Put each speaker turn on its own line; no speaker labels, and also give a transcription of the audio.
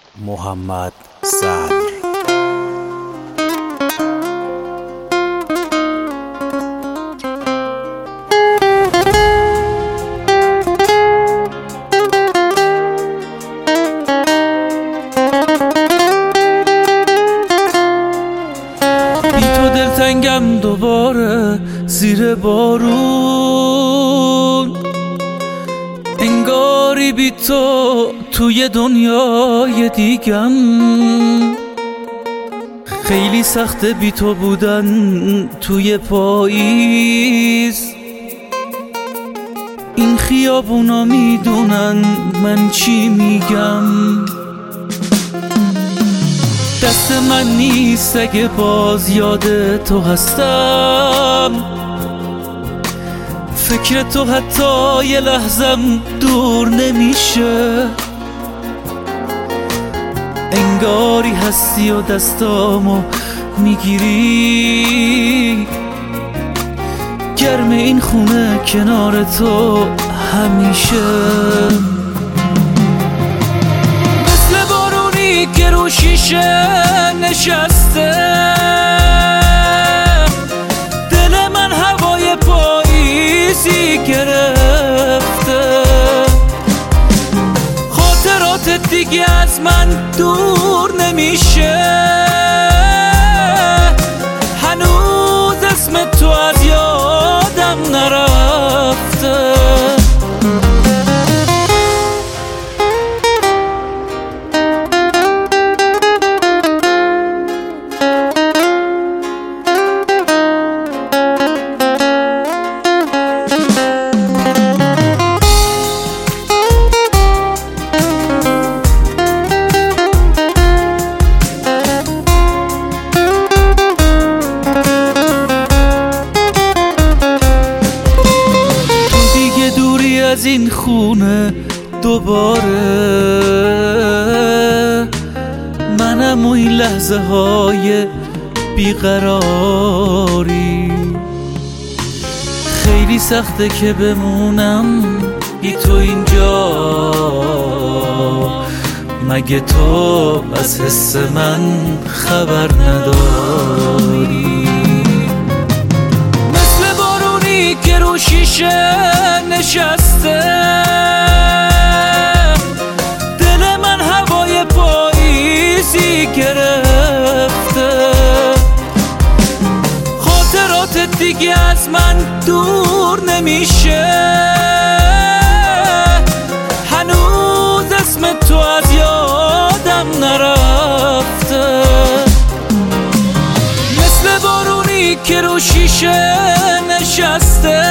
محمد صدر.
بی تو دلتنگم دوباره زیر بارون، انگاری بی تو توی دنیای دیگم. خیلی سخته بی تو بودن توی پاییز، این خیابونا میدونن من چی میگم. دست من نیست اگه باز یاد تو هستم، فکر تو حتی یه لحظم دور نمیشه. انگاری هستی و دستامو میگیری، گرم این خونه کنار تو همیشه. مثل بارونی که رو شیشه نشسته، دل من هوای پاییزی گرفته. خاطرات دیگه از من دور نمیشه، هنوز اسم تو از یادم نرفته. از این خونه دوباره، منم و این لحظه های بیقراری. خیلی سخته که بمونم بی تو اینجا، مگه تو از حس من خبر نداری؟ مثل بارونی که رو شیشه نشسته، دل من هوای پاییزی گرفته. خاطرات دیگه از من دور نمیشه، هنوز اسم تو از یادم نرفته. مثل بارونی که رو شیشه نشسته،